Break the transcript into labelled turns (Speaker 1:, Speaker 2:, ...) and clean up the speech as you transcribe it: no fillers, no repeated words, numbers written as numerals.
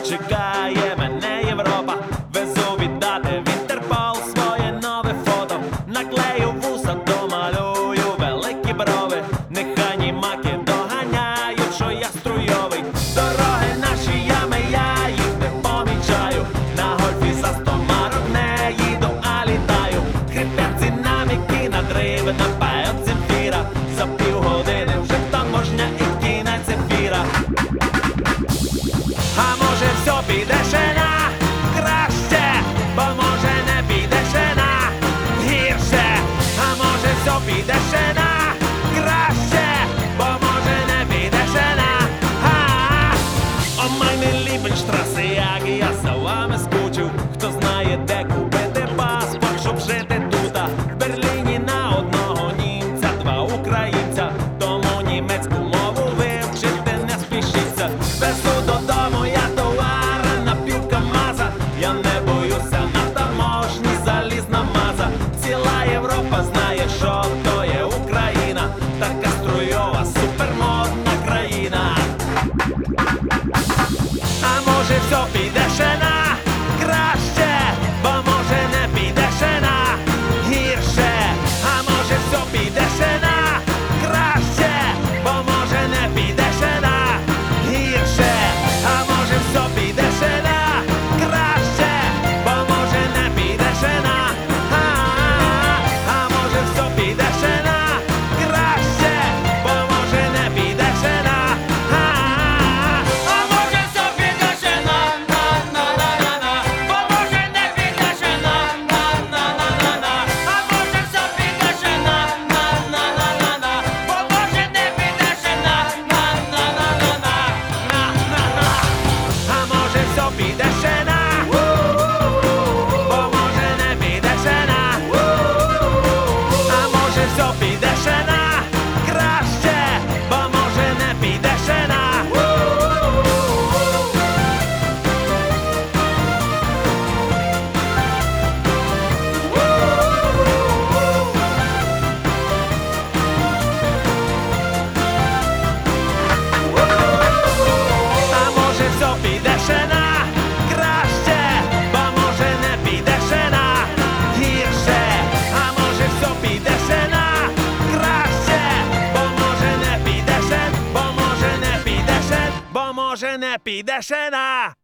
Speaker 1: чекає мене Європа. Везу віддати в Інтерпол своє нове фото. Наклею вуса, домалюю великі брови. Нехай німаки доганяють, що я струйовий. Дороги наші ями, я їх не помічаю. На гольфі за 100 марок не їду, а літаю. Хрипять динаміки, надриви напають Земфіра. За півгодини вже таможня і кінець ефіра. А може все піде ще на краще, бо може не піде ще на гірше. А може все піде ще на краще, бо може не піде ще на О, meine Lieblingsstraße, як я за вами скучив. Хто знає, де купити паспорт, щоб жити тута. В Берліні на одного німця, 2 українця. Тому німецьку мову вивчити не спішіться. Везу додому я товар на півкамаза. Я не боюся на таможні залізна маза. Ціла Європа знає, що то є Україна. Така струйова, супермодна країна. А може все піде ще на краще, бо може не піде ще на гірше. А може все піде ще на краще, бо може не піде ще на гірше. А може все піде ще на краще, бо може не піде ще на А може все піде ще на краще, бо може не піде ще на піде ще на, бо може не піде ще на А може все піде ще на краще, бо може не піде ще на А може все піде ще на бо може не піде ще на